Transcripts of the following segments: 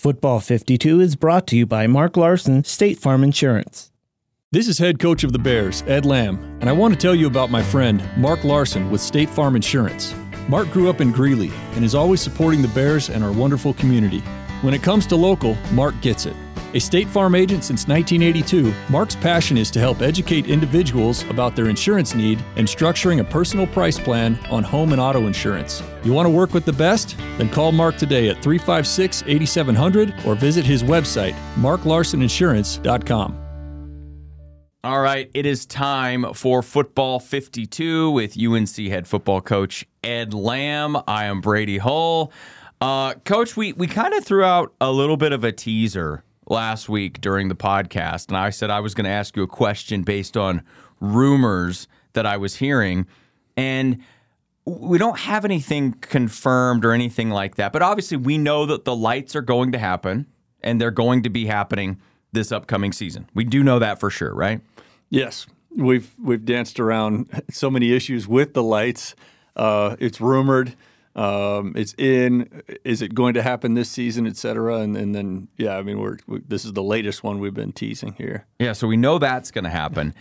Football 52 is brought to you by Mark Larson, State Farm Insurance. This is head coach of the Bears, Ed Lamb, and I want to tell you about my friend, Mark Larson with State Farm Insurance. Mark grew up in Greeley and is always supporting the Bears and our wonderful community. When it comes to local, Mark gets it. A State Farm agent since 1982, Mark's passion is to help educate individuals about their insurance need and structuring a personal price plan on home and auto insurance. You want to work with the best? Then call Mark today at 356-8700 or visit his website, marklarsoninsurance.com. All right, it is time for Football 52 with UNC head football coach Ed Lamb. I am Brady Hull. Coach, we kind of threw out a little bit of a teaser last week during the podcast, and I said I was going to ask you a question based on rumors that I was hearing, and we don't have anything confirmed or anything like that, but obviously we know that the lights are going to happen, and they're going to be happening this upcoming season. We do know that for sure, right? Yes. We've danced around so many issues with the lights. It's rumored. It's in. Is it going to happen this season, et cetera? And then, yeah, I mean, this is the latest one we've been teasing here. Yeah, so we know that's going to happen.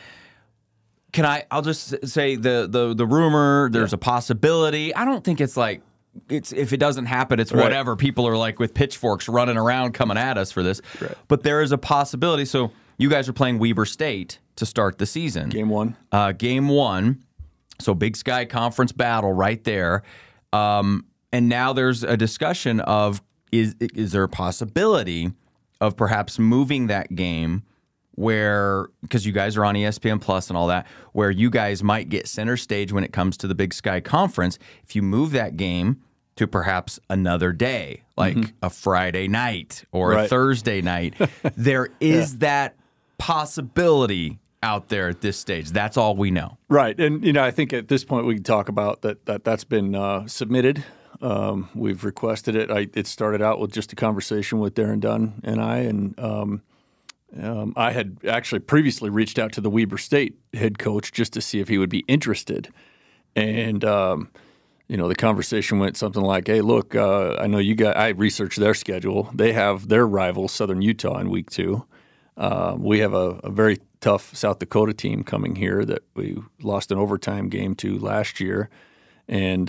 I'll just say the rumor, there's a possibility. I don't think it's like, if it doesn't happen, it's right. Whatever. People are like with pitchforks running around coming at us for this. Right. But there is a possibility. So you guys are playing Weber State to start the season. Game one. Game one. So Big Sky Conference battle right there. And now there's a discussion of is there a possibility of perhaps moving that game where, because you guys are on ESPN Plus and all that, where you guys might get center stage when it comes to the Big Sky Conference. If you move that game to perhaps another day, like a Friday night or a Thursday night, there is that possibility out there at this stage. That's all we know. Right. And, I think at this point we can talk about that's been submitted. We've requested it. It started out with just a conversation with Darren Dunn and I, and I had actually previously reached out to the Weber State head coach just to see if he would be interested. And, the conversation went something like, hey, look, I know I researched their schedule. They have their rival, Southern Utah, in week 2. We have a very tough South Dakota team coming here that we lost an overtime game to last year. And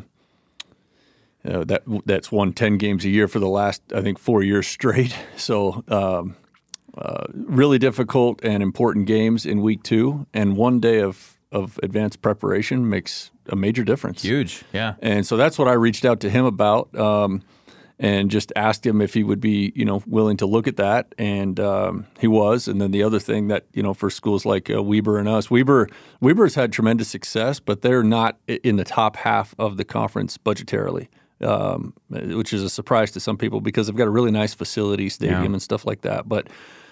that's won 10 games a year for the last, I think, 4 years straight. So really difficult and important games in week 2. And one day of advanced preparation makes a major difference. Huge, yeah. And so that's what I reached out to him about. And just asked him if he would be, willing to look at that, and he was. And then the other thing that, for schools like Weber and us, Weber's had tremendous success, but they're not in the top half of the conference budgetarily, which is a surprise to some people because they've got a really nice facility, stadium, and stuff like that. But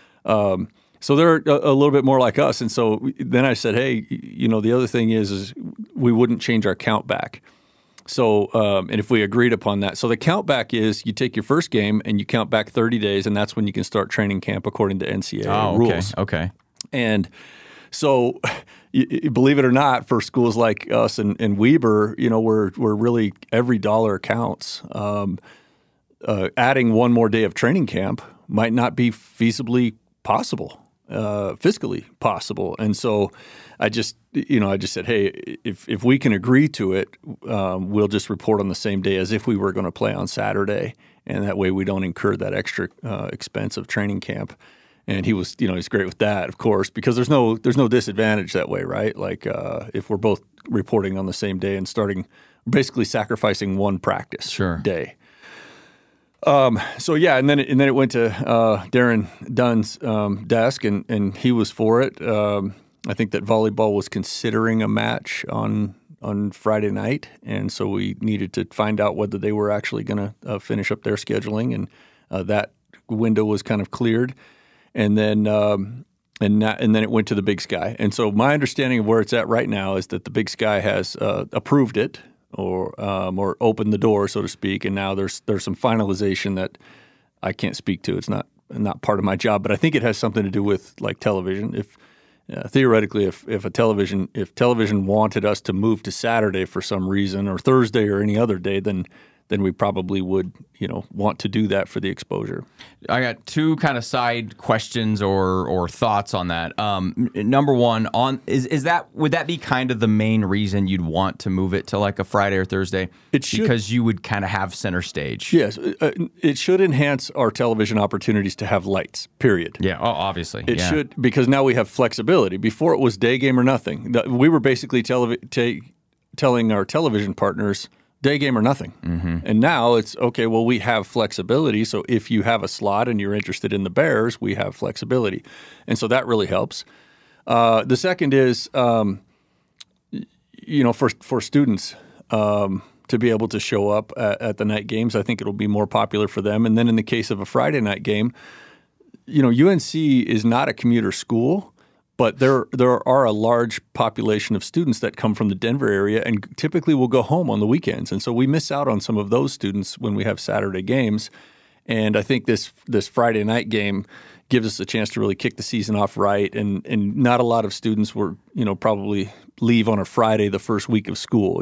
so they're a little bit more like us. And so then I said, hey, the other thing is we wouldn't change our count back. So, and if we agreed upon that, so the count back is you take your first game and you count back 30 days, and that's when you can start training camp according to NCAA rules. Okay. And so, believe it or not, for schools like us and Weber, we're really every dollar counts. Adding one more day of training camp might not be feasibly possible, fiscally possible, and so. I just said, hey, if we can agree to it, we'll just report on the same day as if we were going to play on Saturday, and that way we don't incur that extra expense of training camp. And he was, he's great with that, of course, because there's no disadvantage that way, right? Like if we're both reporting on the same day and basically sacrificing one practice day. So yeah, and then it went to Darren Dunn's desk, and he was for it. I think that volleyball was considering a match on Friday night, and so we needed to find out whether they were actually going to finish up their scheduling, and that window was kind of cleared, and then it went to the Big Sky. And so my understanding of where it's at right now is that the Big Sky has approved it or opened the door, so to speak, and now there's some finalization that I can't speak to. It's not part of my job, but I think it has something to do with like television. Theoretically, if television wanted us to move to Saturday for some reason or Thursday or any other day, then then we probably would, want to do that for the exposure. I got two kind of side questions or thoughts on that. Number one, would that be kind of the main reason you'd want to move it to like a Friday or Thursday? It should, because you would kind of have center stage. Yes, it should enhance our television opportunities to have lights. Period. Yeah, obviously. It should, because now we have flexibility. Before it was day game or nothing. We were basically telling our television partners day game or nothing. Mm-hmm. And now it's, okay, well, we have flexibility. So if you have a slot and you're interested in the Bears, we have flexibility. And so that really helps. The second is, for students to be able to show up at the night games, I think it'll be more popular for them. And then in the case of a Friday night game, UNC is not a commuter school, but there are a large population of students that come from the Denver area and typically will go home on the weekends. And so we miss out on some of those students when we have Saturday games. And I think this Friday night game gives us a chance to really kick the season off right. And not a lot of students were, probably leave on a Friday the first week of school,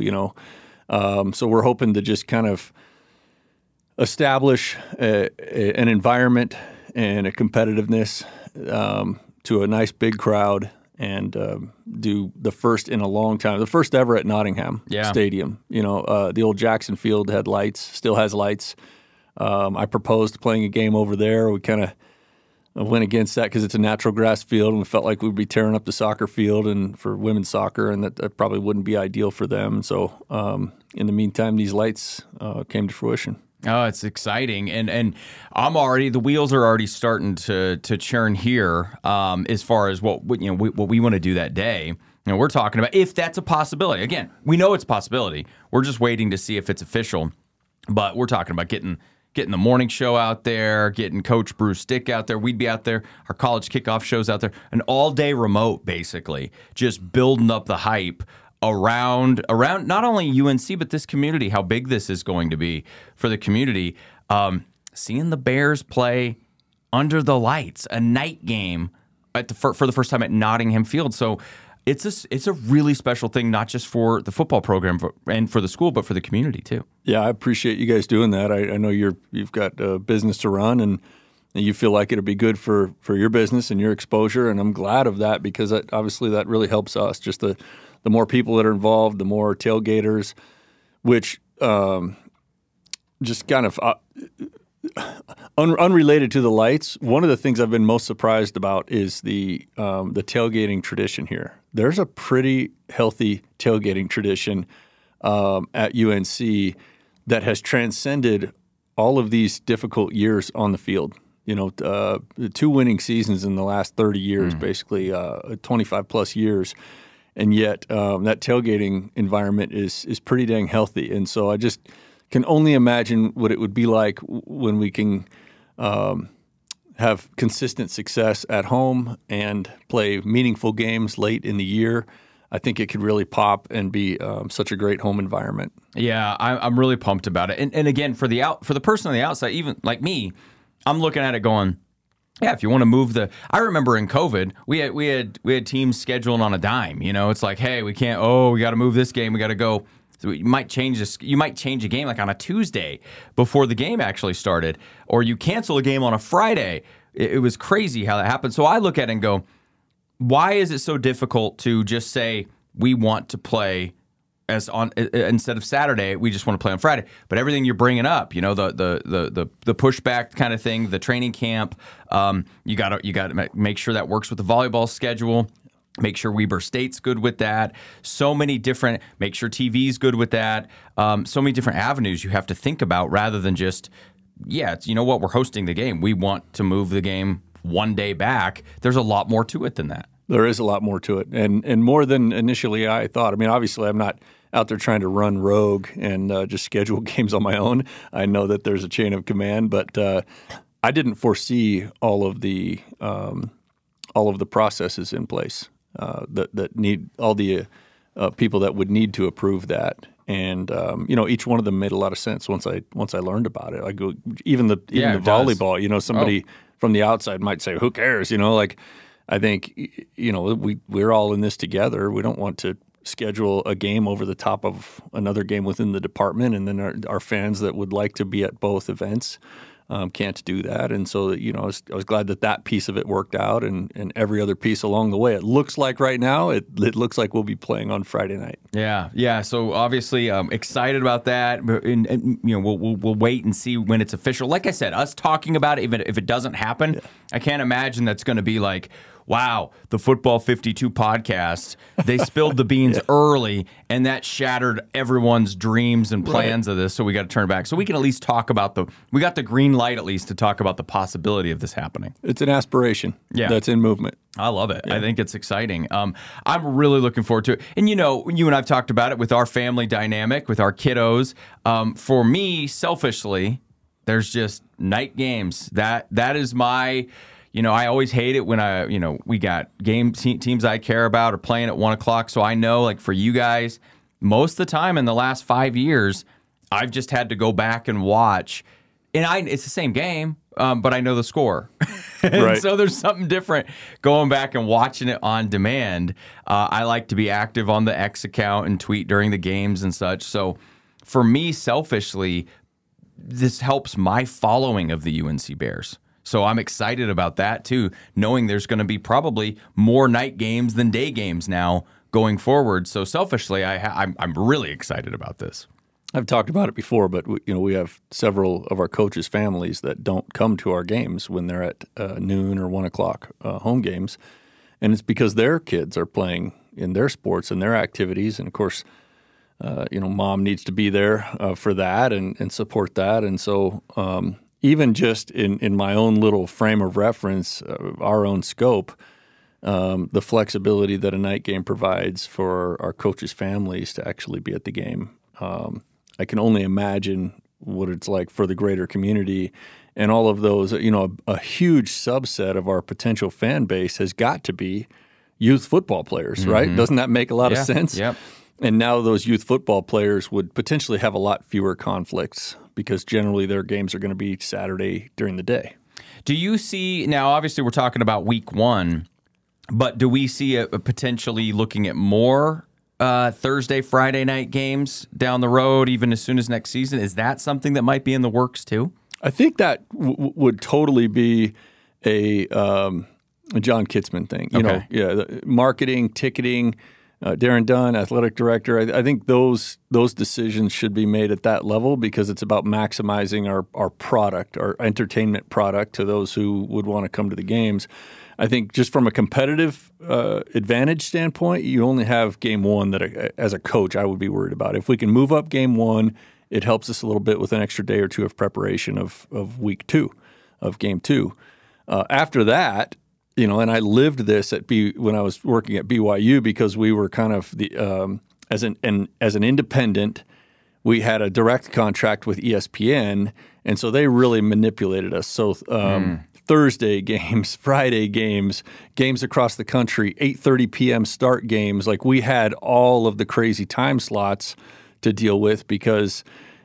So we're hoping to just kind of establish an environment and a competitiveness to a nice big crowd and do the first in a long time, the first ever at Nottingham Stadium. The old Jackson Field had lights, still has lights. I proposed playing a game over there. We kind of went against that because it's a natural grass field, and we felt like we'd be tearing up the soccer field and for women's soccer, and that probably wouldn't be ideal for them. So in the meantime, these lights came to fruition. Oh, it's exciting, and the wheels are already starting to churn here as far as what we want to do that day. We're talking about if that's a possibility. Again, we know it's a possibility. We're just waiting to see if it's official. But we're talking about getting the morning show out there, getting Coach Bruce Dick out there. We'd be out there, our college kickoff shows out there, an all-day remote, basically, just building up the hype around not only UNC, but this community, how big this is going to be for the community. Seeing the Bears play under the lights, a night game for the first time at Nottingham Field. So it's a really special thing, not just for the football program and for the school, but for the community too. Yeah, I appreciate you guys doing that. I know you've got a business to run, and you feel like it'll be good for your business and your exposure, and I'm glad of that because obviously that really helps us. Just the more people that are involved, the more tailgaters, which just kind of unrelated to the lights. One of the things I've been most surprised about is the tailgating tradition here. There's a pretty healthy tailgating tradition at UNC that has transcended all of these difficult years on the field. 2 winning seasons in the last 30 years, basically 25 plus years. And yet that tailgating environment is pretty dang healthy. And so I just can only imagine what it would be like when we can have consistent success at home and play meaningful games late in the year. I think it could really pop and be such a great home environment. Yeah, I'm really pumped about it. And again, for the person on the outside, even like me, I'm looking at it going, yeah, if you want to move I remember in COVID, we had teams scheduling on a dime. It's like, hey, we can't. Oh, we got to move this game. We got to go. So you might change this. You might change a game like on a Tuesday before the game actually started, or you cancel a game on a Friday. It was crazy how that happened. So I look at it and go, why is it so difficult to just say we want to play instead of Saturday, we just want to play on Friday? But everything you're bringing up, the pushback kind of thing, the training camp, you got to make sure that works with the volleyball schedule. Make sure Weber State's good with that. So many different. Make sure TV's good with that. So many different avenues you have to think about rather than just, it's, we're hosting the game. We want to move the game one day back. There's a lot more to it than that. There is a lot more to it, and more than initially I thought. I mean, obviously, I'm not out there trying to run rogue and just schedule games on my own. I know that there's a chain of command, but I didn't foresee all of the processes in place that need all the people that would need to approve that. And each one of them made a lot of sense once I learned about it. I go even the volleyball. Somebody from the outside might say, "Who cares?" I think we're all in this together. We don't want to schedule a game over the top of another game within the department, and then our fans that would like to be at both events can't do that. And so, I was glad that piece of it worked out, and every other piece along the way. It looks like right now, it looks like we'll be playing on Friday night. Yeah. So obviously, excited about that. And we'll wait and see when it's official. Like I said, us talking about it, even if it doesn't happen, I can't imagine that's going to be like, wow, the Football 52 podcast, they spilled the beans early, and that shattered everyone's dreams and plans of this, so we got to turn it back. So we can at least talk about we got the green light at least to talk about the possibility of this happening. It's an aspiration that's in movement. I love it. I think it's exciting. I'm really looking forward to it. And, you and I've talked about it with our family dynamic, with our kiddos. For me, selfishly, there's just night games. That is my... I always hate it when we got teams I care about are playing at 1 o'clock. So I know, like for you guys, most of the time in the last 5 years, I've just had to go back and watch. And it's the same game, but I know the score. Right. So there's something different going back and watching it on demand. I like to be active on the X account and tweet during the games and such. So for me, selfishly, this helps my following of the UNC Bears. So I'm excited about that, too, knowing there's going to be probably more night games than day games now going forward. So selfishly, I'm really excited about this. I've talked about it before, but we have several of our coaches' families that don't come to our games when they're at noon or 1 o'clock home games. And it's because their kids are playing in their sports and their activities. And, of course, mom needs to be there for that and support that. And so even just in my own little frame of reference, our own scope, the flexibility that a night game provides for our coaches' families to actually be at the game. I can only imagine what it's like for the greater community and all of those. A huge subset of our potential fan base has got to be youth football players, right? Doesn't that make a lot of sense? Yep. And now those youth football players would potentially have a lot fewer conflicts because generally their games are going to be Saturday during the day. Do you see, now obviously we're talking about week 1, but do we see a potentially looking at more Thursday, Friday night games down the road, even as soon as next season? Is that something that might be in the works too? I think that would totally be a John Kitzman thing. The marketing, ticketing, Darren Dunn, athletic director. I think those decisions should be made at that level because it's about maximizing our product, our entertainment product to those who would want to come to the games. I think just from a competitive advantage standpoint, you only have game 1 that as a coach I would be worried about. If we can move up game 1, it helps us a little bit with an extra day or two of preparation of week 2, of game 2. After that, and I lived this when I was working at BYU because we were kind of as an independent, we had a direct contract with ESPN, and so they really manipulated us. So Thursday games, Friday games across the country, 8:30 p.m. start games. Like we had all of the crazy time slots to deal with because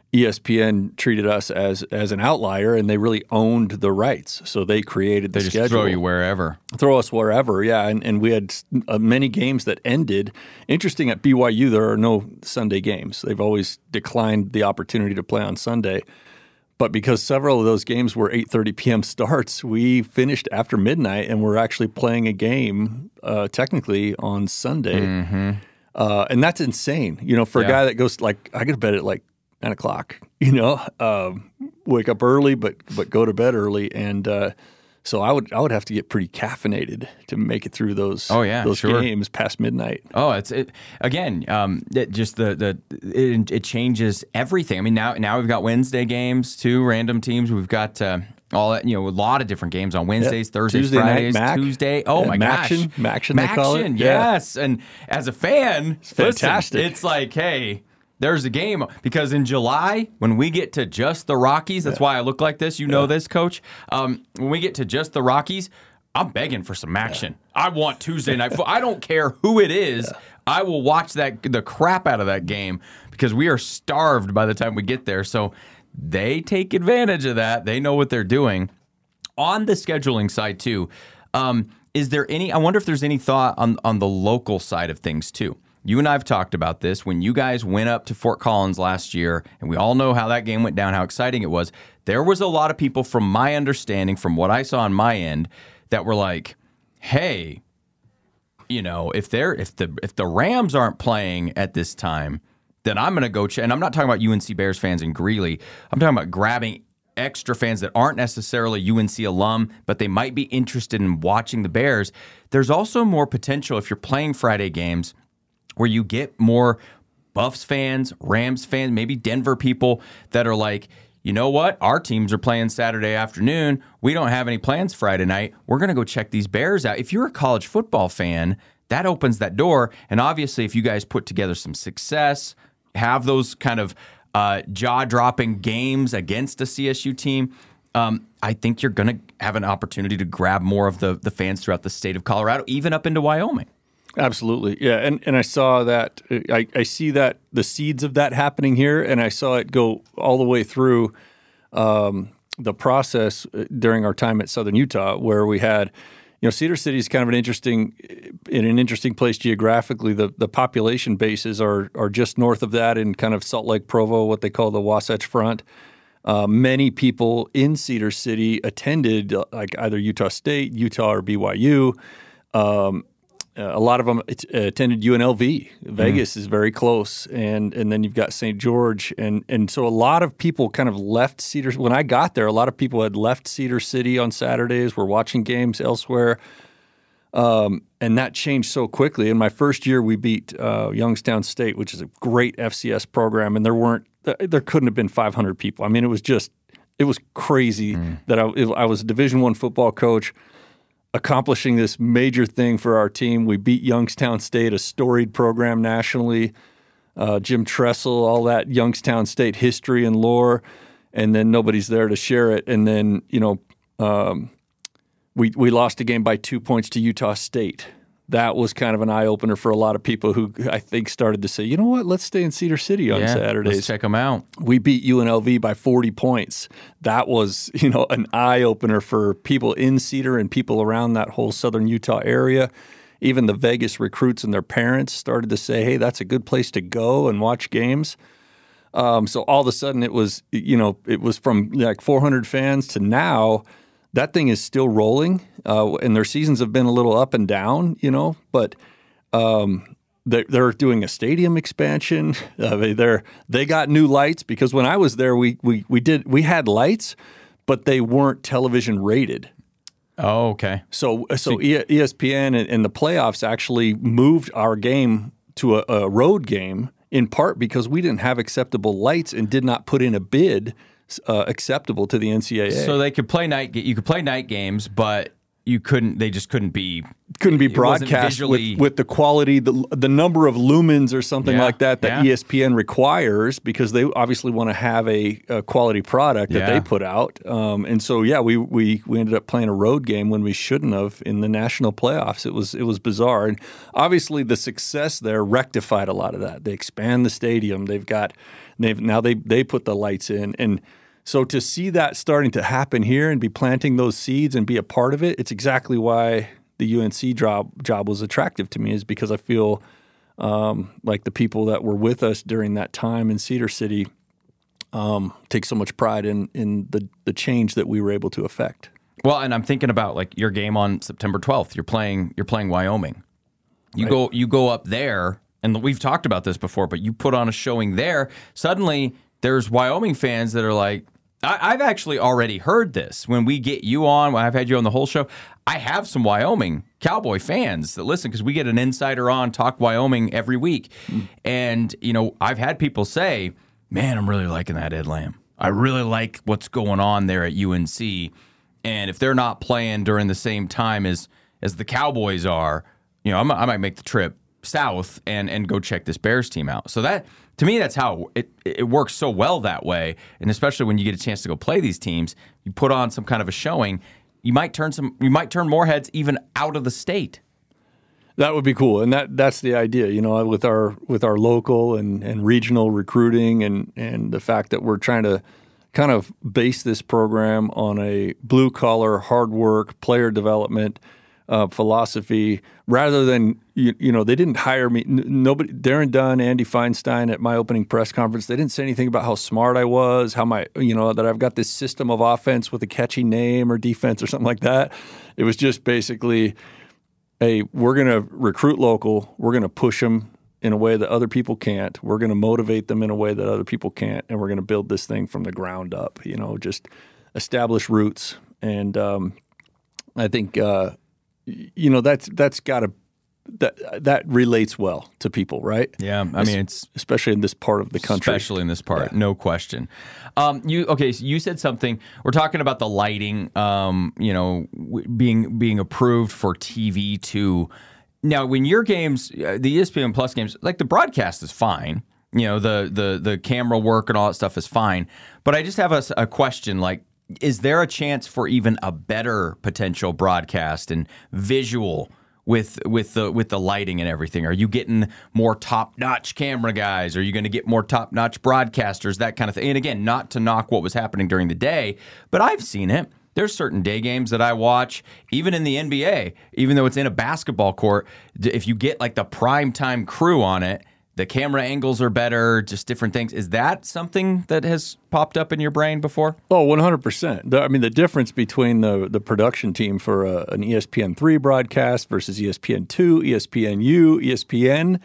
ESPN treated us as an outlier, and they really owned the rights. So they created the schedule. They just throw you wherever. Throw us wherever, yeah. And we had many games that ended. Interesting, at BYU, there are no Sunday games. They've always declined the opportunity to play on Sunday. But because several of those games were 8:30 p.m. starts, we finished after midnight, and we're actually playing a game technically on Sunday. And that's insane. For a guy that goes I go to bed at 9 o'clock, wake up early, but go to bed early. And so I would have to get pretty caffeinated to make it through those games past midnight. Oh, it changes everything. I mean, now we've got Wednesday games too, random teams. We've got all that, a lot of different games on Wednesdays, Thursdays, Tuesday Fridays, night, Tuesday. Oh my gosh. Maction, they call it. Yes. And as a fan, it's fantastic. It's like, hey, there's a game because in July, when we get to just the Rockies, that's why I look like this. You know this, Coach. When we get to just the Rockies, I'm begging for some action. I want Tuesday night. I don't care who it is. I will watch the crap out of that game because we are starved by the time we get there. So they take advantage of that. They know what they're doing. On the scheduling side, too, is there any – I wonder if there's any thought on the local side of things, too. you and I have talked about this. When you guys went up to Fort Collins last year, and we all know how that game went down, how exciting it was, there was a lot of people, from my understanding, from what I saw on my end, that were like, hey, if the Rams aren't playing at this time, then I'm going to go check. And I'm not talking about UNC Bears fans in Greeley. I'm talking about grabbing extra fans that aren't necessarily UNC alum, but they might be interested in watching the Bears. There's also more potential if you're playing Friday games where you get more Buffs fans, Rams fans, maybe Denver people that are like, you know what? Our teams are playing Saturday afternoon. We don't have any plans Friday night. We're going to go check these Bears out. If you're a college football fan, that opens that door. And obviously, if you guys put together some success, have those kind of jaw-dropping games against a CSU team, I think you're going to have an opportunity to grab more of the fans throughout the state of Colorado, even up into Wyoming. Absolutely. Yeah. And I saw that. I see that the seeds of that happening here, and I saw it go all the way through the process during our time at Southern Utah, where we had, Cedar City is kind of an interesting place geographically. The population bases are just north of that in kind of Salt Lake Provo, what they call the Wasatch Front. Many people in Cedar City attended like either Utah State, Utah, or BYU. A lot of them attended UNLV. Vegas is very close, and then you've got St. George, and so a lot of people kind of left Cedar. When I got there, a lot of people had left Cedar City on Saturdays, were watching games elsewhere, and that changed so quickly. In my first year, we beat Youngstown State, which is a great FCS program, and there couldn't have been 500 people. I mean, it was crazy that I was a Division I football coach, accomplishing this major thing for our team. We beat Youngstown State, a storied program nationally. Jim Tressel, all that Youngstown State history and lore, and then nobody's there to share it. And then, we lost a game by 2 points to Utah State. That was kind of an eye-opener for a lot of people who I think started to say, you know what, let's stay in Cedar City on Saturdays. Let's check them out. We beat UNLV by 40 points. That was, an eye-opener for people in Cedar and people around that whole southern Utah area. Even the Vegas recruits and their parents started to say, hey, that's a good place to go and watch games. So all of a sudden it was from like 400 fans to now – that thing is still rolling, and their seasons have been a little up and down, but they're doing a stadium expansion. They got new lights because when I was there, we had lights, but they weren't television rated. Oh, okay. So ESPN and the playoffs actually moved our game to a road game in part because we didn't have acceptable lights and did not put in a bid acceptable to the NCAA. So they could play you could play night games, but you couldn't. They just couldn't be broadcast with the quality, the number of lumens or something like that ESPN requires, because they obviously want to have a quality product that they put out. And so we ended up playing a road game when we shouldn't have in the national playoffs. It was bizarre, and obviously the success there rectified a lot of that. They expand the stadium. They put the lights in. And so to see that starting to happen here and be planting those seeds and be a part of it, it's exactly why the UNC job was attractive to me, is because I feel like the people that were with us during that time in Cedar City take so much pride in the change that we were able to affect. Well, and I'm thinking about like your game on September 12th. You're playing Wyoming. You go up there, and we've talked about this before, but you put on a showing there. Suddenly, there's Wyoming fans that are like, I've actually already heard this. When we get you on, when I've had you on the whole show, I have some Wyoming Cowboy fans that listen because we get an insider on Talk Wyoming every week. And, I've had people say, man, I'm really liking that Ed Lamb. I really like what's going on there at UNC. And if they're not playing during the same time as the Cowboys are, I might make the trip south and go check this Bears team out. So that, to me, that's how it works so well that way. And especially when you get a chance to go play these teams, you put on some kind of a showing, you might turn more heads even out of the state. That would be cool, and that's the idea. With our local and regional recruiting and the fact that we're trying to kind of base this program on a blue collar, hard work, player development. philosophy rather than, you know, they didn't hire me. Nobody, Darren Dunn, Andy Feinstein at my opening press conference, they didn't say anything about how smart I was, how that I've got this system of offense with a catchy name or defense or something like that. It was just basically, hey, we're going to recruit local. We're going to push them in a way that other people can't. We're going to motivate them in a way that other people can't. And we're going to build this thing from the ground up, you know, just establish roots. And I think, you know, that's got to, that relates well to people, right? Yeah. I mean, it's especially in this part of the country. Especially in this part, no question. So you said something. We're talking about the lighting, you know, being approved for TV too. Now, when your games, the ESPN Plus games, like the broadcast is fine. You know, the camera work and all that stuff is fine. But I just have a question, like, is there a chance for even a better potential broadcast and visual with the lighting and everything? Are you getting more top-notch camera guys? Are you going to get more top-notch broadcasters, that kind of thing? And again, not to knock what was happening during the day, but I've seen it. There's certain day games that I watch, even in the NBA, even though it's in a basketball court, if you get like the primetime crew on it, the camera angles are better, just different things. Is that something that has popped up in your brain before? Oh, 100%. I mean, the difference between the production team for an ESPN3 broadcast versus ESPN2, ESPNU, ESPN,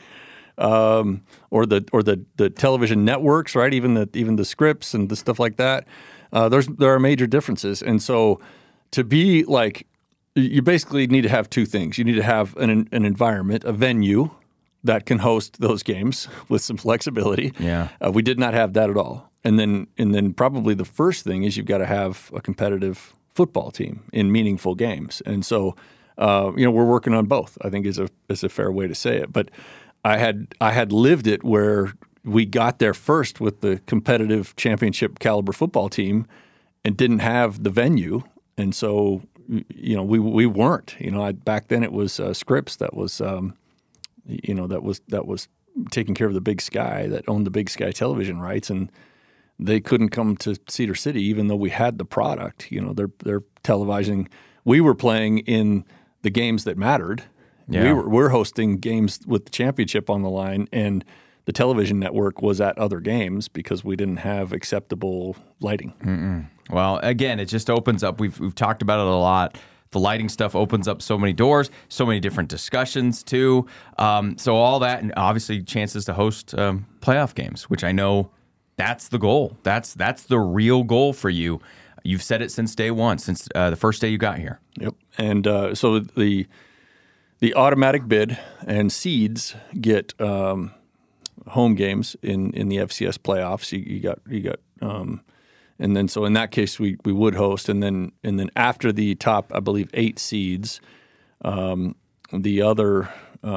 or the television networks, right? Even the scripts and the stuff like that. There are major differences. And so to be like, you basically need to have two things. You need to have an environment, a venue that can host those games with some flexibility. Yeah. We did not have that at all. And then probably the first thing is you've got to have a competitive football team in meaningful games. And so, you know, we're working on both, I think is a fair way to say it. But I had lived it where we got there first with the competitive championship caliber football team and didn't have the venue. And so, you know, we weren't, you know, back then it was Scripps that was, you know, that was taking care of the Big Sky, that owned the Big Sky television rights, and they couldn't come to Cedar City even though we had the product. You know, they're televising. We were playing in the games that mattered. Yeah. We're hosting games with the championship on the line, and the television network was at other games because we didn't have acceptable lighting. Mm-mm. Well, again, it just opens up. We've talked about it a lot. The lighting stuff opens up so many doors, so many different discussions too. So all that, and obviously chances to host playoff games, which I know that's the goal. That's the real goal for you. You've said it since day one, since the first day you got here. Yep. And so the automatic bid and seeds get home games in the FCS playoffs. You got. And then, so in that case, we would host, and then after the top, I believe 8 seeds, the other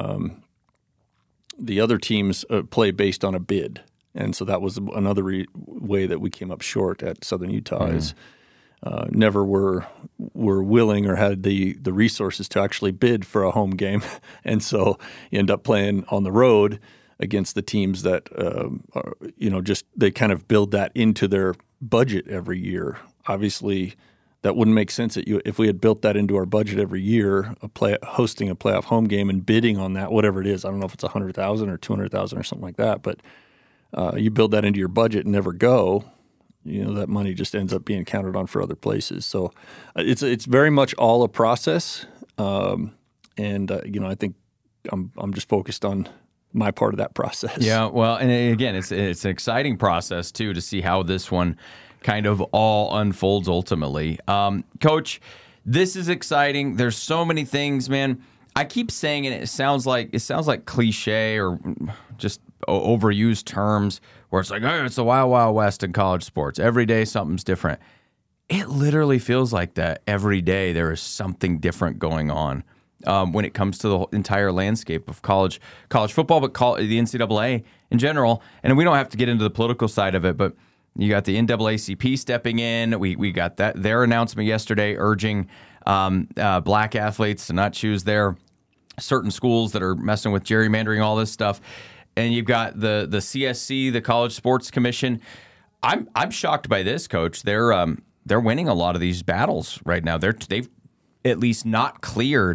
teams play based on a bid, and so that was another way that we came up short at Southern Utah. Is never were willing or had the resources to actually bid for a home game, and so you end up playing on the road against the teams that are, you know, just they kind of build that into their budget every year. Obviously, that wouldn't make sense if we had built that into our budget every year, hosting a playoff home game and bidding on that, whatever it is. I don't know if it's $100,000 or $200,000 or something like that, but you build that into your budget and never go, you know, that money just ends up being counted on for other places. So it's very much all a process, and you know, I think I'm just focused on my part of that process. Yeah, well, and again, it's an exciting process too to see how this one kind of all unfolds ultimately. Coach, this is exciting. There's so many things, man. I keep saying it. It sounds like cliche or just overused terms where it's like, oh, it's the wild, wild west in college sports. Every day something's different. It literally feels like that. Every day there is something different going on. When it comes to the entire landscape of college football, but the NCAA in general. And we don't have to get into the political side of it, but you got the NAACP stepping in. We got their announcement yesterday urging black athletes to not choose their certain schools that are messing with gerrymandering, all this stuff. And you've got the CSC, the College Sports Commission. I'm shocked by this, Coach. They're winning a lot of these battles right now. They've at least not cleared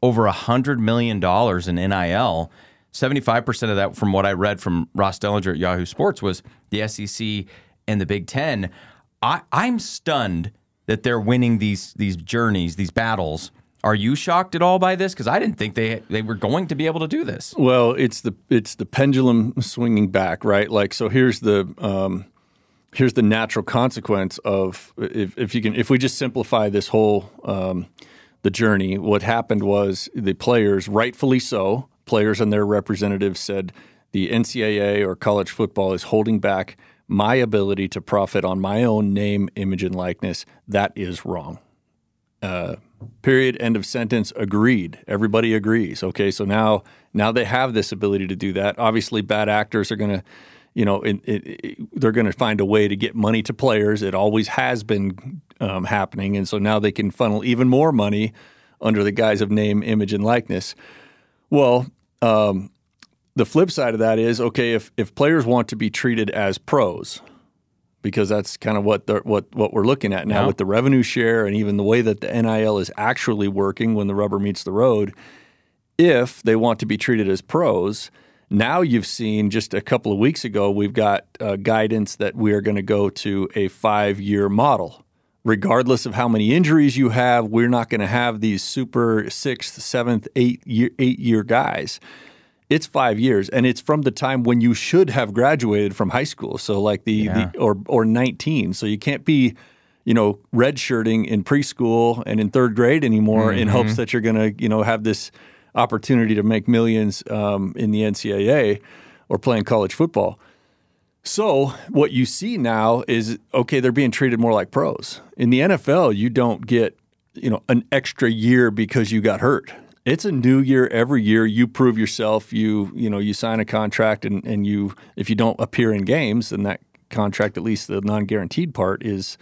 over $100 million in NIL. 75% of that, from what I read from Ross Dellinger at Yahoo Sports, was the SEC and the Big Ten. I'm stunned that they're winning these journeys, these battles. Are you shocked at all by this? Because I didn't think they were going to be able to do this. Well, it's the pendulum swinging back, right? Like, so here's the natural consequence of if we just simplify this whole the journey. What happened was the players, rightfully so, players and their representatives said the NCAA or college football is holding back my ability to profit on my own name, image, and likeness. That is wrong. Period. End of sentence. Agreed. Everybody agrees. Okay, so now they have this ability to do that. Obviously, bad actors are going to, they're going to find a way to get money to players. It always has been happening, and so now they can funnel even more money under the guise of name, image, and likeness. Well, the flip side of that is, okay, if players want to be treated as pros, because that's kind of what we're looking at now with the revenue share and even the way that the NIL is actually working when the rubber meets the road, if they want to be treated as pros, now you've seen just a couple of weeks ago, we've got guidance that we are going to go to a 5-year model. Regardless of how many injuries you have, we're not going to have these super 6th, 7th, 8-year guys. It's 5 years, and it's from the time when you should have graduated from high school. So like or 19. So you can't be, redshirting in preschool and in third grade anymore in hopes that you're going to, have this opportunity to make millions in the NCAA or playing college football. So what you see now is, okay, they're being treated more like pros. In the NFL, you don't get, an extra year because you got hurt. It's a new year every year. You prove yourself. You sign a contract, and you, if you don't appear in games, then that contract, at least the non-guaranteed part, is,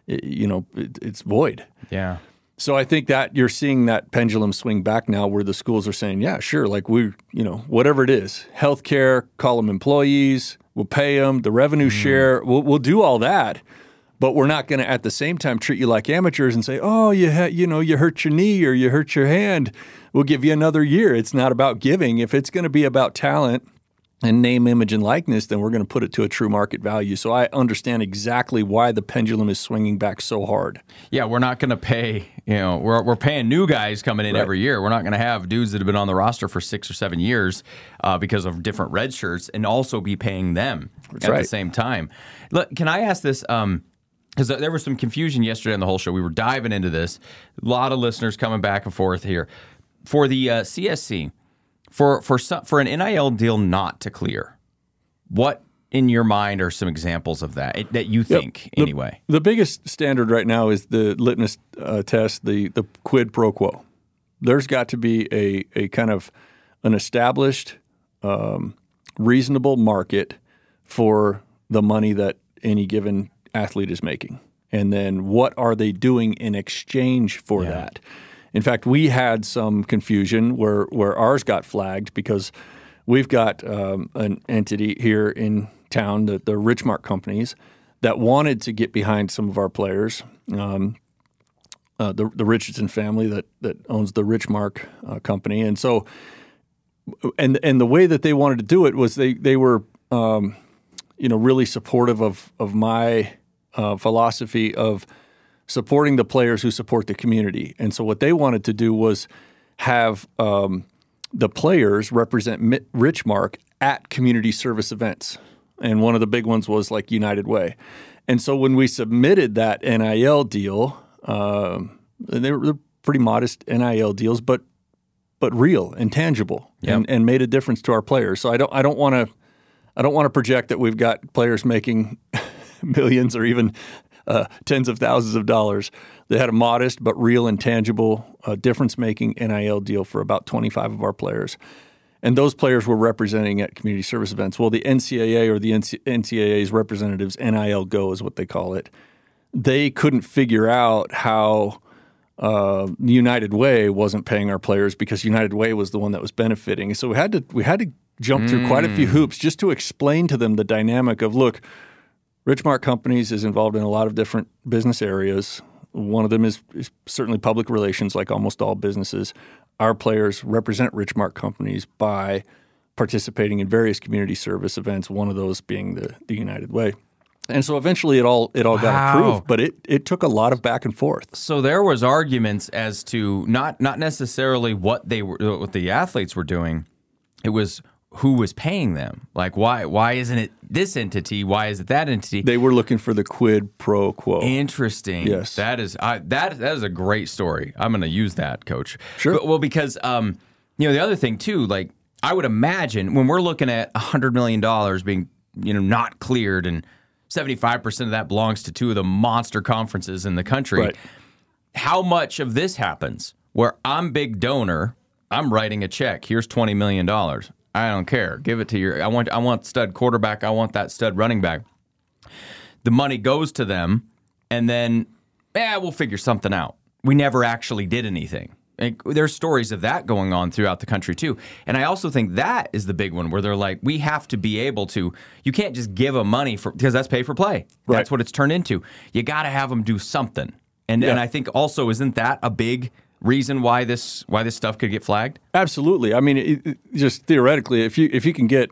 it's void. Yeah. So I think that you're seeing that pendulum swing back now, where the schools are saying, yeah, sure, like whatever it is, healthcare, call them employees, we'll pay them, the revenue share, we'll do all that. But we're not going to at the same time treat you like amateurs and say, oh, you hurt your knee or you hurt your hand. We'll give you another year. It's not about giving. If it's going to be about talent and name, image, and likeness, then we're going to put it to a true market value. So I understand exactly why the pendulum is swinging back so hard. Yeah, we're not going to pay, we're paying new guys coming in every year. We're not going to have dudes that have been on the roster for 6 or 7 years because of different red shirts and also be paying them the same time. Look, can I ask this? Because there was some confusion yesterday on the whole show. We were diving into this. A lot of listeners coming back and forth here. For the CSC, for an NIL deal not to clear, what in your mind are some examples of that you think anyway? The biggest standard right now is the litmus test, the quid pro quo. There's got to be a kind of an established, reasonable market for the money that any given athlete is making. And then what are they doing in exchange for that? In fact, we had some confusion where ours got flagged because we've got an entity here in town, the Richmark companies, that wanted to get behind some of our players. The Richardson family that owns the Richmark company. And so, and the way that they wanted to do it was they were, really supportive of my philosophy of supporting the players who support the community. And so what they wanted to do was have the players represent Richmark at community service events. And one of the big ones was like United Way. And so when we submitted that NIL deal, they're pretty modest NIL deals, but real and tangible and made a difference to our players. So I don't want to project that we've got players making millions or even tens of thousands of dollars. They had a modest but real and tangible difference-making NIL deal for about 25 of our players. And those players were representing at community service events. Well, the NCAA or the NCAA's representatives, NIL Go is what they call it, they couldn't figure out how United Way wasn't paying our players because United Way was the one that was benefiting. So we had to jump through quite a few hoops just to explain to them the dynamic of, look, Richmark Companies is involved in a lot of different business areas. One of them is certainly public relations, like almost all businesses. our players represent Richmark companies by participating in various community service events, one of those being the United Way. And so eventually it all got approved, but it took a lot of back and forth. So there was arguments as to not necessarily what the athletes were doing. It was who was paying them. Like why isn't it this entity? Why is it that entity? They were looking for the quid pro quo. Interesting. Yes. That is a great story. I'm going to use that, Coach. Sure. Well, because the other thing too, like I would imagine when we're looking at $100 million being not cleared and 75% of that belongs to two of the monster conferences in the country. Right. How much of this happens where I'm big donor, I'm writing a check, here's $20 million. I don't care. Give it to I want stud quarterback, I want that stud running back. The money goes to them, and then, we'll figure something out. We never actually did anything. There's stories of that going on throughout the country, too. And I also think that is the big one where they're like, we have to be able to, you can't just give them money because that's pay for play. Right. That's what it's turned into. You got to have them do something. And I think also, isn't that a big reason why this stuff could get flagged? Absolutely. I mean, just theoretically, if you can get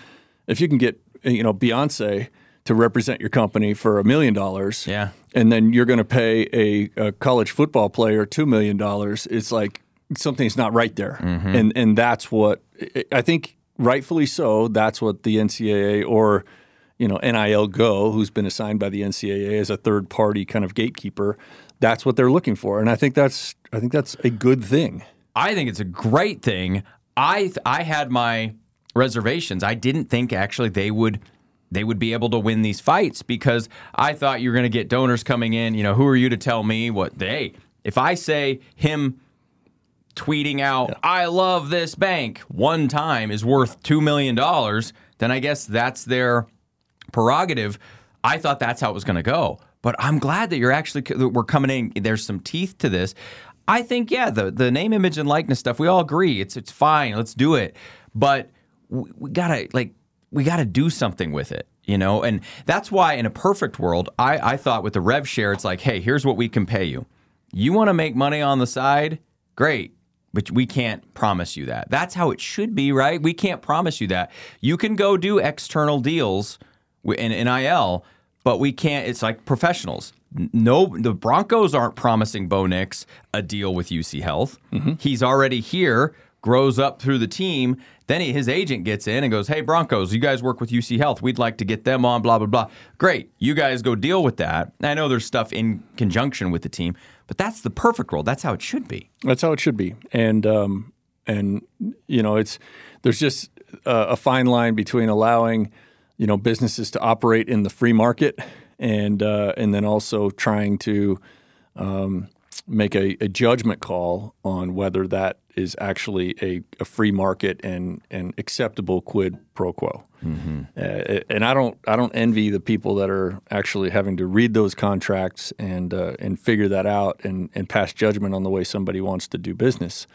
Beyonce to represent your company for $1 million, yeah, and then you're going to pay a college football player $2 million, it's like something's not right there. Mm-hmm. And that's what I think, rightfully so. That's what the NCAA or NIL Go, who's been assigned by the NCAA as a third party kind of gatekeeper, that's what they're looking for. And I think that's a good thing. I think it's a great thing. I had my reservations. I didn't think actually they would be able to win these fights because I thought you were going to get donors coming in. Who are you to tell me what they? If I say him tweeting out, I love this bank one time is worth $2 million, then I guess that's their prerogative. I thought that's how it was going to go. But I'm glad that we're coming in. There's some teeth to this. I think, the name, image, and likeness stuff, we all agree. It's fine. Let's do it. But we gotta do something with it, And that's why in a perfect world, I thought with the rev share, it's like, hey, here's what we can pay you. You want to make money on the side? Great. But we can't promise you that. That's how it should be, right? We can't promise you that. You can go do external deals in NIL, but we can't. It's like professionals. No, the Broncos aren't promising Bo Nix a deal with UC Health. Mm-hmm. He's already here, grows up through the team. Then his agent gets in and goes, hey, Broncos, you guys work with UC Health. We'd like to get them on, blah, blah, blah. Great. You guys go deal with that. I know there's stuff in conjunction with the team, but that's the perfect role. That's how it should be. That's how it should be. And there's just a fine line between allowing businesses to operate in the free market and then also trying to make a judgment call on whether that is actually a free market and acceptable quid pro quo. Mm-hmm. And I don't envy the people that are actually having to read those contracts and figure that out and pass judgment on the way somebody wants to do business.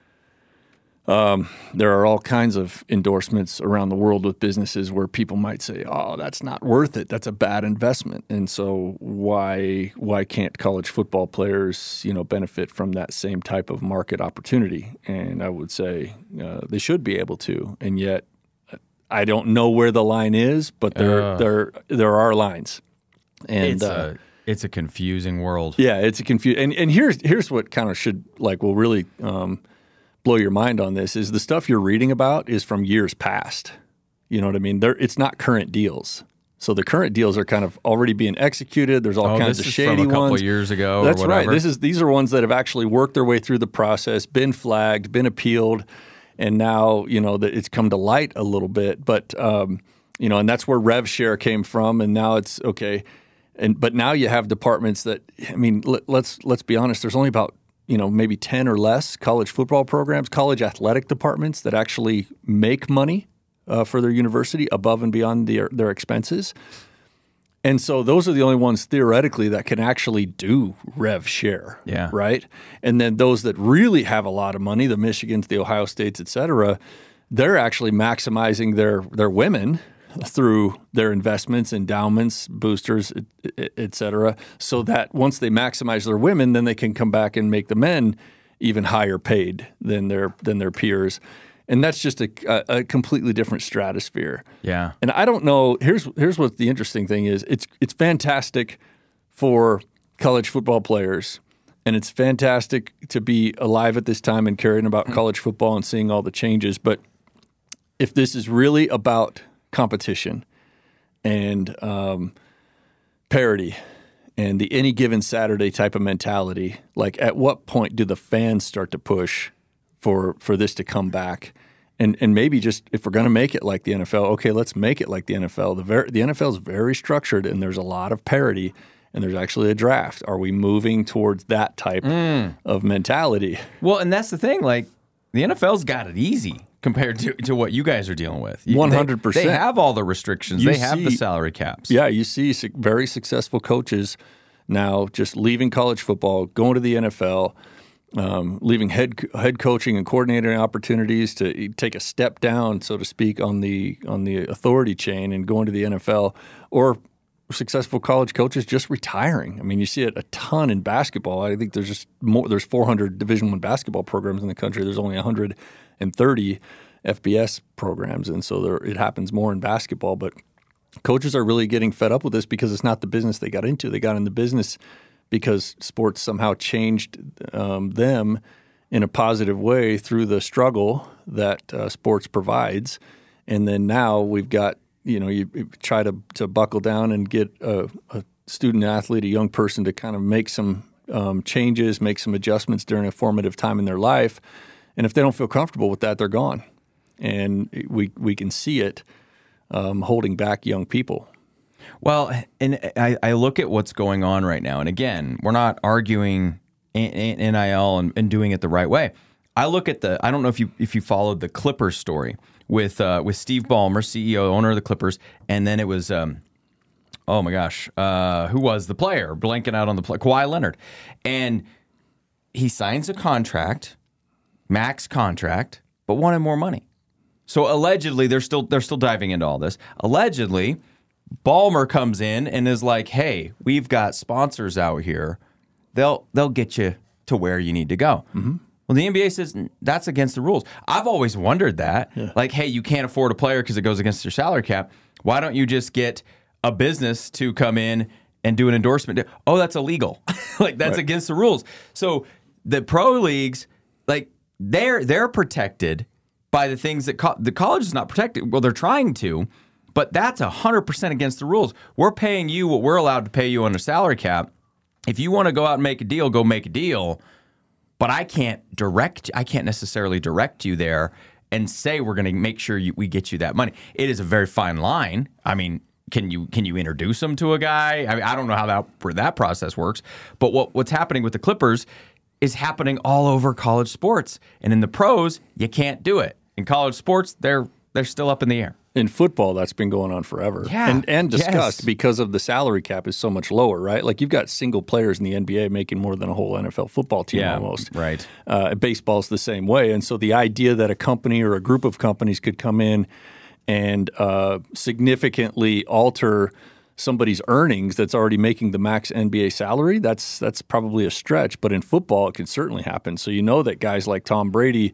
There are all kinds of endorsements around the world with businesses where people might say, "Oh, that's not worth it. That's a bad investment." And so, why can't college football players, benefit from that same type of market opportunity? And I would say they should be able to. And yet, I don't know where the line is, but there are lines. And it's a confusing world. Yeah, it's a confusing. And here's what kind of will really blow your mind on this is the stuff you're reading about is from years past. You know what I mean? It's not current deals. So the current deals are kind of already being executed. There's all kinds of shady ones. This is from a couple of years ago. That's or whatever. Right. These are ones that have actually worked their way through the process, been flagged, been appealed, and now that it's come to light a little bit. But and that's where rev share came from, and now it's okay. But now you have departments that let's be honest. There's only about maybe 10 or less college football programs, college athletic departments that actually make money for their university above and beyond their expenses. And so those are the only ones theoretically that can actually do rev share, right? And then those that really have a lot of money, the Michigans, the Ohio States, et cetera, they're actually maximizing their women through their investments, endowments, boosters, et cetera, so that once they maximize their women, then they can come back and make the men even higher paid than their peers. And that's just a completely different stratosphere. Yeah. And I don't know. Here's what the interesting thing is. It's fantastic for college football players, and it's fantastic to be alive at this time and caring about college football and seeing all the changes. But if this is really about competition and parity and the any given Saturday type of mentality, like at what point do the fans start to push for this to come back? And maybe just if we're going to make it like the NFL, okay, let's make it like the NFL. The NFL is very structured, and there's a lot of parity, and there's actually a draft. Are we moving towards that type of mentality? Well, and that's the thing. Like, the NFL's got it easy compared to what you guys are dealing with. 100%. They have all the restrictions. They have the salary caps. Yeah, you see very successful coaches now just leaving college football, going to the NFL, leaving head coaching and coordinating opportunities to take a step down, so to speak, on the authority chain and going to the NFL, or successful college coaches just retiring. I mean, you see it a ton in basketball. I think there's just more. There's 400 Division I basketball programs in the country. There's only 130 FBS programs, and so it happens more in basketball. But coaches are really getting fed up with this because it's not the business they got into. They got in the business because sports somehow changed them in a positive way through the struggle that sports provides. And then now we've got, you try to buckle down and get a student athlete, a young person, to kind of make some changes, make some adjustments during a formative time in their life. And if they don't feel comfortable with that, they're gone. And we can see it holding back young people. Well, and I look at what's going on right now, and again, we're not arguing NIL and doing it the right way. I look at I don't know if you followed the Clippers story with Steve Ballmer, CEO, owner of the Clippers, and then it was oh my gosh, who was the player? Blanking out on the player, Kawhi Leonard, and he signs a contract, max contract, but wanted more money. So allegedly, they're still diving into all this. Allegedly, Ballmer comes in and is like, "Hey, we've got sponsors out here. They'll get you to where you need to go." Mm-hmm. Well, the NBA says that's against the rules. I've always wondered that. Yeah. Like, hey, you can't afford a player because it goes against your salary cap. Why don't you just get a business to come in and do an endorsement? Oh, that's illegal. Like, that's right. Against the rules. So the pro leagues, like, they're protected by the things that the college is not protected. Well, they're trying to. But that's 100% against the rules. We're paying you what we're allowed to pay you under salary cap. If you want to go out and make a deal, go make a deal. But I can't necessarily direct you there and say we're going to make sure we get you that money. It is a very fine line. I mean, can you introduce them to a guy? I mean, I don't know how that process works. But what's happening with the Clippers is happening all over college sports. And in the pros, you can't do it. In college sports, they're still up in the air. In football, that's been going on forever, and discussed because of the salary cap is so much lower, right? Like, you've got single players in the NBA making more than a whole NFL football team almost. Right. Baseball's the same way. And so the idea that a company or a group of companies could come in and significantly alter somebody's earnings that's already making the max NBA salary, that's probably a stretch. But in football, it can certainly happen. So you know that guys like Tom Brady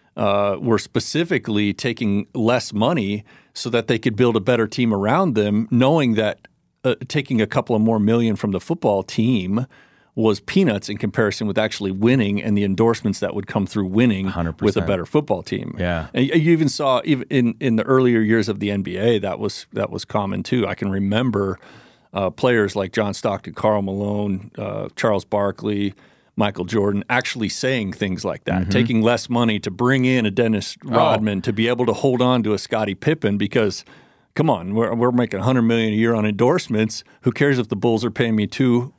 were specifically taking less money so that they could build a better team around them, knowing that taking a couple of more million from the football team was peanuts in comparison with actually winning and the endorsements that would come through winning 100%. With a better football team. Yeah. And you even saw even in the earlier years of the NBA, that was common too. I can remember players like John Stockton, Karl Malone, Charles Barkley, Michael Jordan actually saying things like that, taking less money to bring in a Dennis Rodman to be able to hold on to a Scottie Pippen because, come on, we're making $100 million a year on endorsements. Who cares if the Bulls are paying me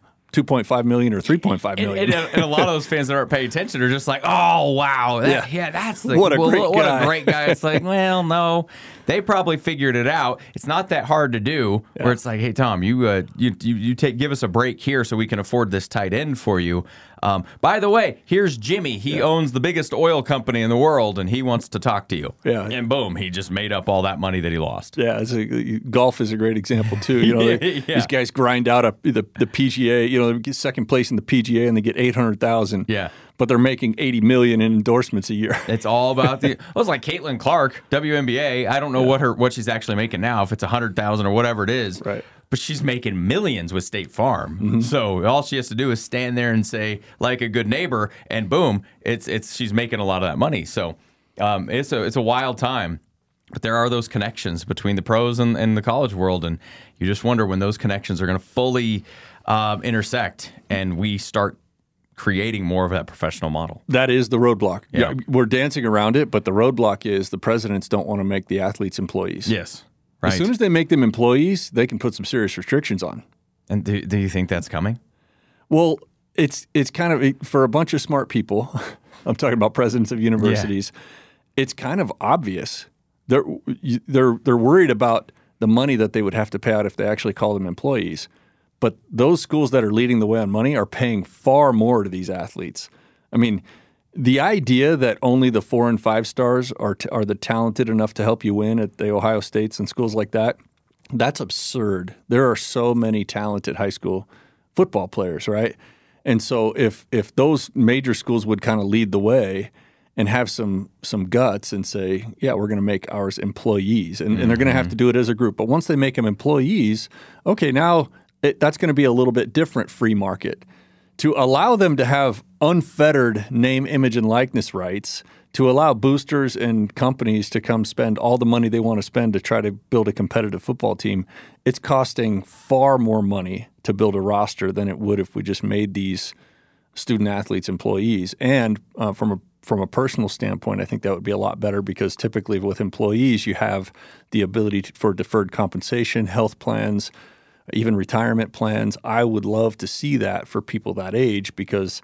$2.5 million or $3.5 million? And a lot of those fans that aren't paying attention are just like, oh, wow. That's the what a great guy. It's like, well, no. They probably figured it out. It's not that hard to do where it's like, hey, Tom, you give us a break here so we can afford this tight end for you. By the way, here's Jimmy. He owns the biggest oil company in the world, and he wants to talk to you. Yeah. And boom, he just made up all that money that he lost. Yeah, golf is a great example too. These guys grind out the PGA. They get second place in the PGA and they get $800,000. Yeah. But they're making $80 million in endorsements a year. It's all about it was like Caitlin Clark, WNBA. I don't know what she's actually making now, if it's $100,000 or whatever it is. Right. But she's making millions with State Farm. Mm-hmm. So all she has to do is stand there and say, like a good neighbor, and boom, she's making a lot of that money. So it's a wild time. But there are those connections between the pros and the college world, and you just wonder when those connections are going to fully intersect and we start creating more of that professional model. That is the roadblock. Yeah. We're dancing around it, but the roadblock is the presidents don't want to make the athletes employees. Yes. Right. As soon as they make them employees, they can put some serious restrictions on. And do you think that's coming? Well, it's kind of, for a bunch of smart people, I'm talking about presidents of universities, it's kind of obvious. They're worried about the money that they would have to pay out if they actually call them employees. But those schools that are leading the way on money are paying far more to these athletes. I mean, the idea that only the 4 and 5 stars are the talented enough to help you win at the Ohio States and schools like that, that's absurd. There are so many talented high school football players, right? And so if those major schools would kind of lead the way and have some guts and say, yeah, we're going to make ours employees, and they're going to have to do it as a group. But once they make them employees, okay, now that's going to be a little bit different free market. To allow them to have unfettered name, image, and likeness rights, to allow boosters and companies to come spend all the money they want to spend to try to build a competitive football team, it's costing far more money to build a roster than it would if we just made these student athletes employees. And from a personal standpoint, I think that would be a lot better, because typically with employees, you have the ability for deferred compensation, health plans, even retirement plans. I would love to see that for people that age, because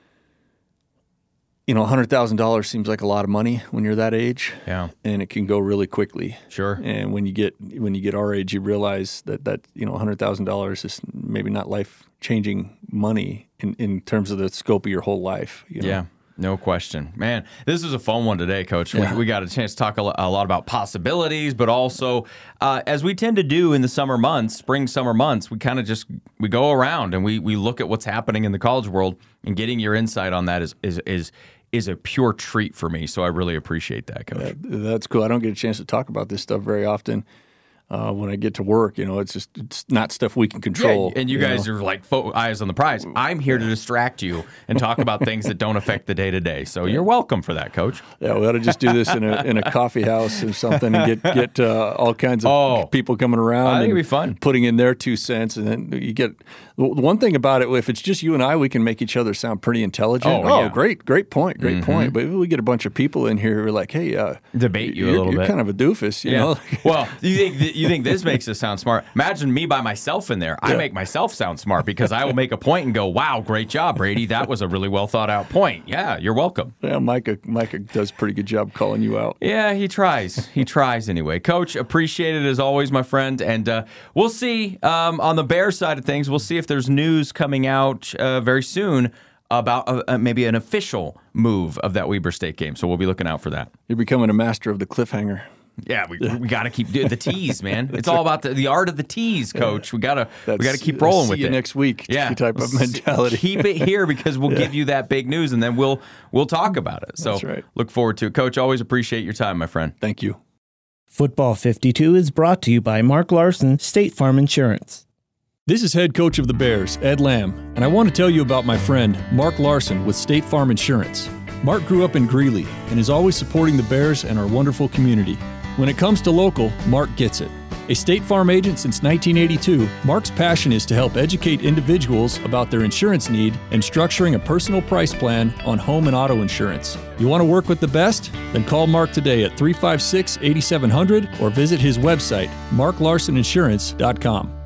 $100,000 seems like a lot of money when you're that age. Yeah. And it can go really quickly. Sure. And when you get our age, you realize that $100,000 is maybe not life-changing money in terms of the scope of your whole life. Yeah. No question. Man, this is a fun one today, Coach. Yeah. We got a chance to talk a lot about possibilities, but also, as we tend to do in the summer months, summer months, we kind of we go around and we look at what's happening in the college world, and getting your insight on that is a pure treat for me. So I really appreciate that, Coach. That's cool. I don't get a chance to talk about this stuff very often. When I get to work, it's not stuff we can control. Yeah, and you guys are like eyes on the prize. I'm here to distract you and talk about things that don't affect the day-to-day. So you're welcome for that, Coach. Yeah, we ought to just do this in a coffee house or something, and get all kinds of people coming around. I think it'd be fun. Putting in their 2 cents, and then you get one thing about it. If it's just you and I, we can make each other sound pretty intelligent. Yeah. Great point. But if we get a bunch of people in here who are like, hey, debate you a little bit. You're kind of a doofus, you know. Well, you think this makes us sound smart? Imagine me by myself in there. I make myself sound smart, because I will make a point and go, wow, great job, Brady. That was a really well thought out point. Yeah, you're welcome. Yeah, Micah does a pretty good job calling you out. Yeah, he tries. He tries anyway. Coach, appreciate it as always, my friend. And we'll see on the Bears side of things, we'll see if there's news coming out very soon about maybe an official move of that Weber State game. So we'll be looking out for that. You're becoming a master of the cliffhanger. Yeah, we got to keep doing the tease, man. It's all about the art of the tease, Coach. We got to keep rolling with it. See you next week. Yeah, type of mentality. Keep it here, because we'll give you that big news, and then we'll talk about it. So that's right. Look forward to it, Coach. Always appreciate your time, my friend. Thank you. Football 52 is brought to you by Mark Larson, State Farm Insurance. This is head coach of the Bears, Ed Lamb, and I want to tell you about my friend, Mark Larson with State Farm Insurance. Mark grew up in Greeley and is always supporting the Bears and our wonderful community. When it comes to local, Mark gets it. A State Farm agent since 1982, Mark's passion is to help educate individuals about their insurance need and structuring a personal price plan on home and auto insurance. You want to work with the best? Then call Mark today at 356-8700 or visit his website, marklarsoninsurance.com.